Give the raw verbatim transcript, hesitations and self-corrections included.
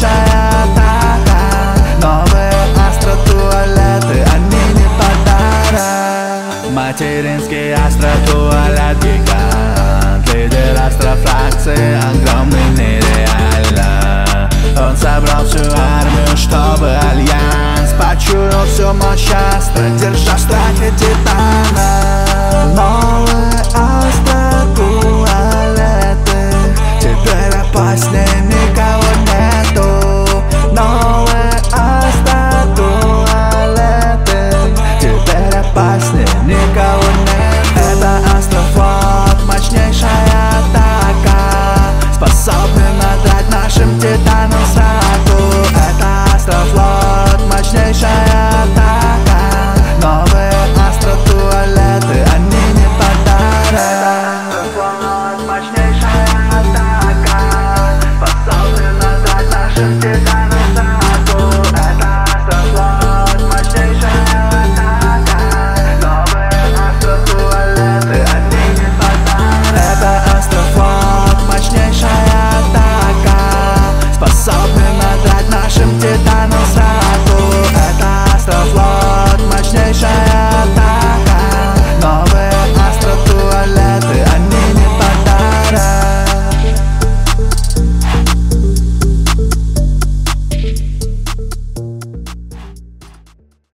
мощнейшая атака. Новые астро-туалеты, они не подарок. Материнский астро-туалет гигант, лидер астрофракции, огромный нереально. Он собрал всю армию, чтобы альянс почуял всю мощь астра, держа в страхе титана. Новые астро-туалеты, теперь опаснее никого нету. Новые астро-туалеты, теперь опаснее никого нет. Это астрофлот, мощнейшая атака, способны надрать нашим титанам сраку. Это астрофлот, мощнейшая